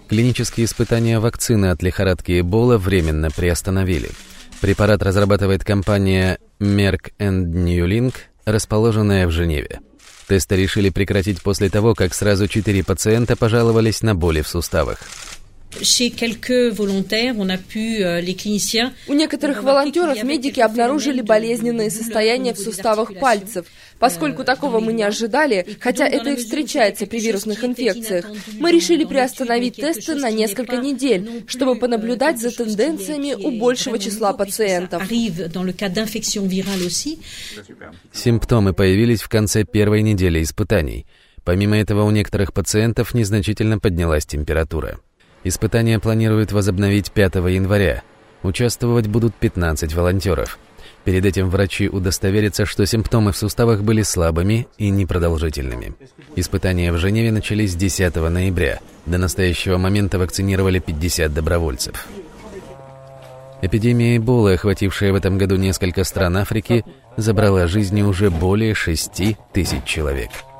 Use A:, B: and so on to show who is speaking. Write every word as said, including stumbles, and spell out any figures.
A: Клинические испытания вакцины от лихорадки Эбола временно приостановили. Препарат разрабатывает компания Merck энд Newlink, расположенная в Женеве. Тесты решили прекратить после того, как сразу четыре пациента пожаловались на боли в суставах.
B: У некоторых волонтеров медики обнаружили болезненные состояния в суставах пальцев. Поскольку такого мы не ожидали, хотя это и встречается при вирусных инфекциях, мы решили приостановить тесты на несколько недель, чтобы понаблюдать за тенденциями у большего числа пациентов.
A: Симптомы появились в конце первой недели испытаний. Помимо этого, у некоторых пациентов незначительно поднялась температура. Испытания планируют возобновить пятого января. Участвовать будут пятнадцать волонтеров. Перед этим врачи удостоверятся, что симптомы в суставах были слабыми и непродолжительными. Испытания в Женеве начались десятого ноября. До настоящего момента вакцинировали пятьдесят добровольцев. Эпидемия Эболы, охватившая в этом году несколько стран Африки, забрала жизни уже более шести тысяч человек.